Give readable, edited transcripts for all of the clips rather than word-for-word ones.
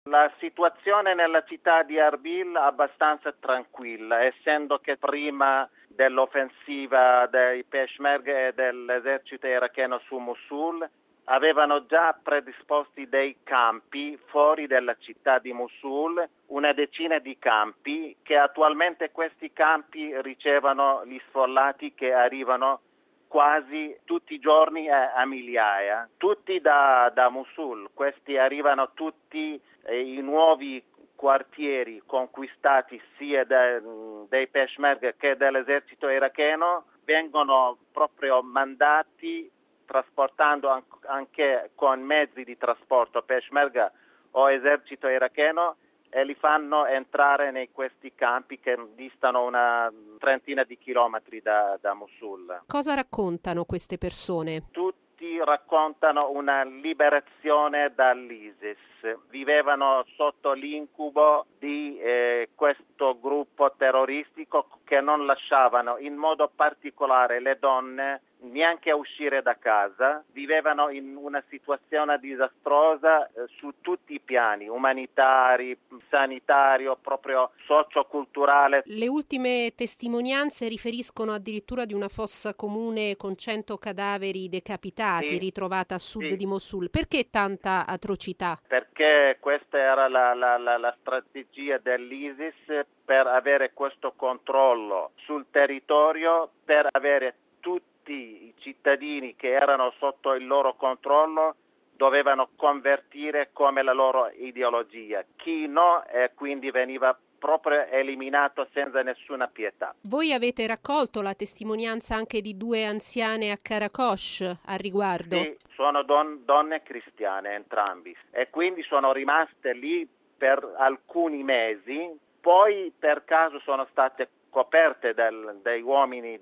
La situazione nella città di Erbil è abbastanza tranquilla, essendo che prima dell'offensiva dei Peshmerga e dell'esercito iracheno su Mosul avevano già predisposti dei campi fuori dalla città di Mosul, una decina di campi, che attualmente questi campi ricevono gli sfollati che arrivano quasi tutti i giorni a migliaia, tutti da Mosul. Questi arrivano tutti i nuovi quartieri conquistati sia dai Peshmerga che dall'esercito iracheno, vengono proprio mandati trasportando anche con mezzi di trasporto Peshmerga o esercito iracheno, e li fanno entrare in questi campi che distano una trentina di chilometri da Mosul. Cosa raccontano queste persone? Tutti raccontano una liberazione dall'ISIS. Vivevano sotto l'incubo di questo gruppo terroristico che non lasciavano, in modo particolare le donne, neanche a uscire da casa. Vivevano in una situazione disastrosa su tutti i piani, umanitari, sanitario, proprio socioculturale. Le ultime testimonianze riferiscono addirittura di una fossa comune con 100 cadaveri decapitati Sì, ritrovata a sud sì. di Mosul. Perché tanta atrocità? Perché questa era la strategia dell'ISIS per avere questo controllo sul territorio, per avere tutti i cittadini che erano sotto il loro controllo dovevano convertire come la loro ideologia. Chi no, quindi veniva proprio eliminato senza nessuna pietà. Voi avete raccolto la testimonianza anche di due anziane a Karakosh al riguardo. Sì, sono donne cristiane entrambi, e quindi sono rimaste lì per alcuni mesi, poi per caso sono state coperte dai uomini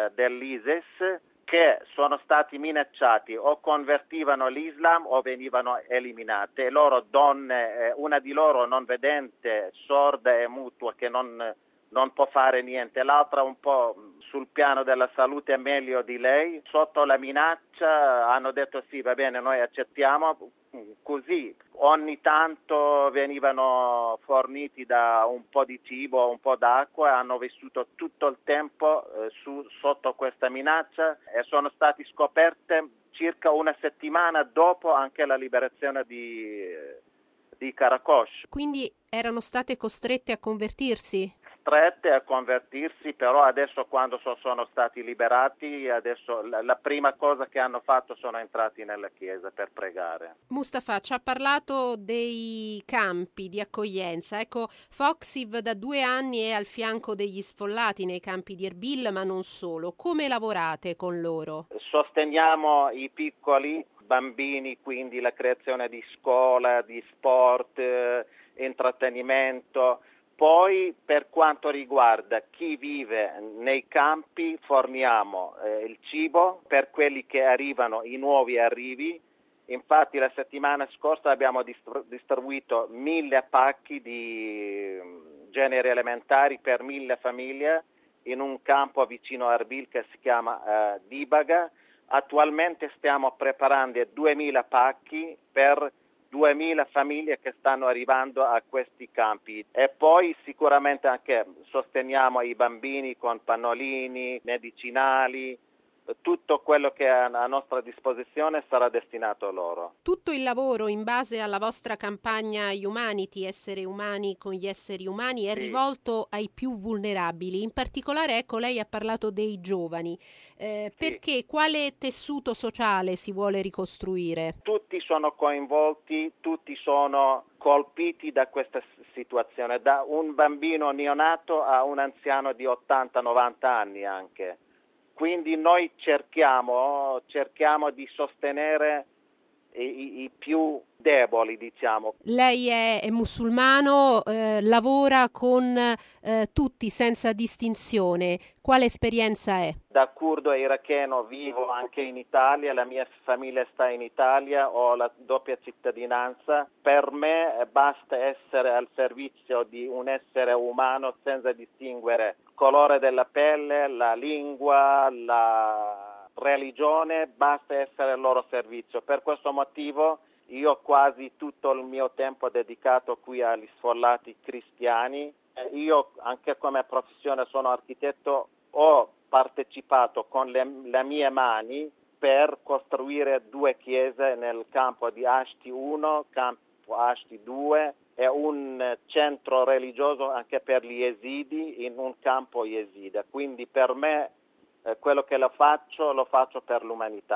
dell'ISIS, che sono stati minacciati o convertivano l'Islam o venivano eliminate. E loro donne, una di loro non vedente, sorda e mutua, che non può fare niente, l'altra un po' sul piano della salute è meglio di lei, sotto la minaccia hanno detto sì, va bene, noi accettiamo. Così ogni tanto venivano forniti da un po' di cibo, un po' d'acqua, e hanno vissuto tutto il tempo sotto questa minaccia, e sono stati scoperte circa una settimana dopo anche la liberazione di Karakosh. Quindi erano state costrette a convertirsi? Strette a convertirsi, però adesso quando sono stati liberati, adesso la prima cosa che hanno fatto sono entrati nella chiesa per pregare. Mustafa ci ha parlato dei campi di accoglienza. Ecco, Foxiv da 2 anni è al fianco degli sfollati nei campi di Erbil, ma non solo. Come lavorate con loro? Sosteniamo i piccoli bambini, quindi la creazione di scuola, di sport, intrattenimento. Poi per quanto riguarda chi vive nei campi forniamo il cibo per quelli che arrivano, i nuovi arrivi. Infatti la settimana scorsa abbiamo distribuito 1.000 pacchi di generi alimentari per 1.000 famiglie in un campo vicino a Erbil che si chiama Dibaga. Attualmente stiamo preparando 2.000 pacchi per 2.000 famiglie che stanno arrivando a questi campi, e poi sicuramente anche sosteniamo i bambini con pannolini, medicinali, tutto quello che è a nostra disposizione sarà destinato a loro. Tutto il lavoro in base alla vostra campagna Humanity, essere umani con gli esseri umani, è Sì, rivolto ai più vulnerabili. In particolare, ecco, lei ha parlato dei giovani. sì. Perché quale tessuto sociale si vuole ricostruire? Tutti sono coinvolti, tutti sono colpiti da questa situazione, da un bambino neonato a un anziano di 80-90 anni anche. Quindi noi cerchiamo di sostenere i più deboli, diciamo. Lei è musulmano, lavora con tutti senza distinzione. Quale esperienza è? Da curdo e iracheno vivo anche in Italia, la mia famiglia sta in Italia, ho la doppia cittadinanza. Per me basta essere al servizio di un essere umano senza distinguere il colore della pelle, la lingua, la religione, basta essere al loro servizio. Per questo motivo Io quasi tutto il mio tempo dedicato qui agli sfollati cristiani. Io anche come professione sono architetto, ho partecipato con le mie mani per costruire 2 chiese nel campo di Asti 1, campo Asti 2 e un centro religioso anche per gli esidi in un campo esida. Quindi per me quello che lo faccio per l'umanità.